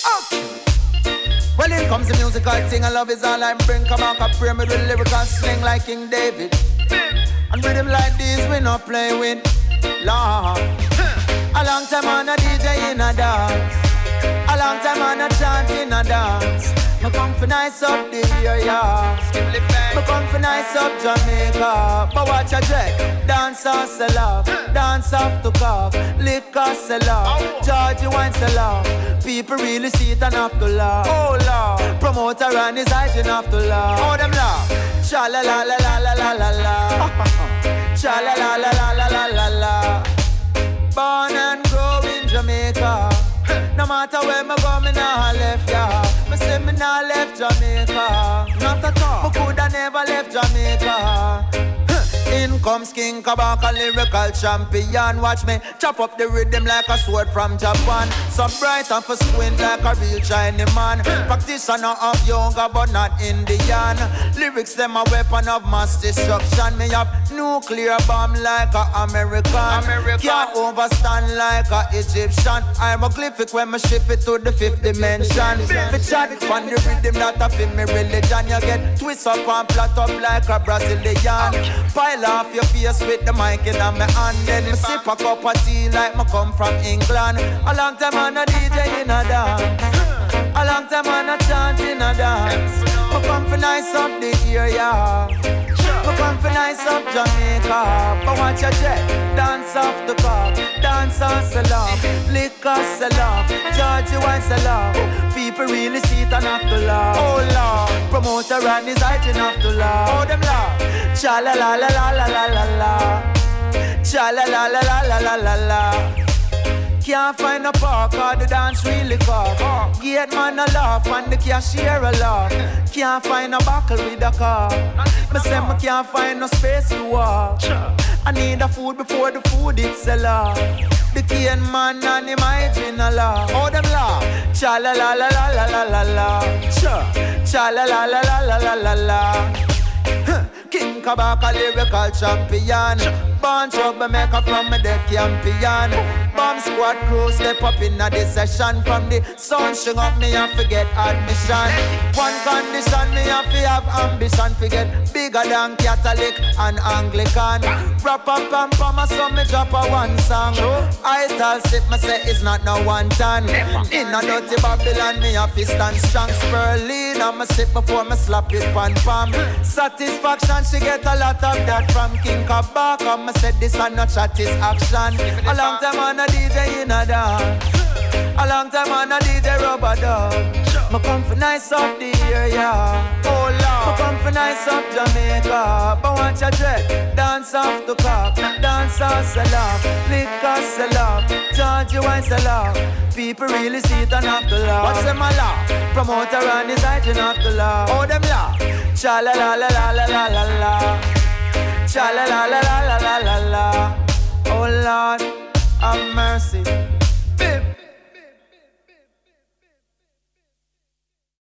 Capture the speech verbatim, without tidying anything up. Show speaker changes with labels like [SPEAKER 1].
[SPEAKER 1] Okay. Well, here comes the musical thing. I love is all I bring. Come on, pray me with lyrical sling like King David. And rhythm like this, we not play with. Lord. A long time on a D J in a dance. A long time on a chant in a dance. Me come for nice up the area. Me come for nice up Jamaica. But watch a dread. Dance off sell off. Dance off to cock. Liquor sell off. Georgie wine sell off. People really see it and have to laugh. Oh Lord. Promoter and his hygiene have to laugh. Oh them laugh. Cha la la la la la la la la. Cha la la la la la la la la. Born and grow in Jamaica. No matter where me go, me nah left ya. Me say me nah left Jamaica. Not at all. Me coulda never left Jamaica. In comes King Kabaka, lyrical champion. Watch me chop up the rhythm like a sword from Japan. So bright and for squint like a real Chinese man. Practitioner of yoga but not Indian. Lyrics them a weapon of mass destruction. Me have nuclear bomb like a American. American. Can't overstand like a Egyptian. I'm a glyphic when me shift it to the fifth dimension. Fi chat on the rhythm that a fit me religion. You get twist up and flat up like a Brazilian. Pile off your face with the mic in my hand. Then me sip a cup of tea like me come from England. A long time on a D J in a dance. A long time on a chant in a dance. Me come for nice up the area. Me come for nice up Jamaica. But watch your jet. Dance off the cock. Dance on sell off. Liquor sell off. Georgie wine sell off. People really see it and have to laugh. Oh Lord. Promoter and his hygiene have to laugh. Oh them laugh. Cha la la la la la la la la. Cha la la la la la la la la. Can't find a park or the dance really cock. Gate man a laugh and the cashier a laugh. Can't find a buckle with a car. Me say me can't find no space to walk. I need a food before the food it sell off. The cane man and him hygiene a laugh. Oh them laugh. Cha la la la la la la la la. Cha cha la la la la la la la la. King Kabaka, lyrical champion. Born troublemaker from me dead champion. Bomb squad crew step up in a this session. From the sun string up me and forget admission. One condition me have to have ambition. Forget bigger than Catholic and Anglican. Rap up and pama so me drop a one song. I tell sit me say it's not no one ton. In a dirty Babylon me have to stand strong. Spurling and me sit before me slap it pan pam. Satisfaction she get a lot of that from King Kabaka. Me said this and no chat is action. A long time on a D J in a dance. A long time on a D J rubber dub. Me come for nice up the area. Oh Lord. Me come for nice up Jamaica. But watch a dread. Dance off the cock. Dance off sell off. Liquor sell off. Georgie wine sell off. People really see it and have to laugh. What's them a laugh? Promoter and his hygiene have to laugh. Oh them laugh. Cha la la la la la la la la. Cha la la la la la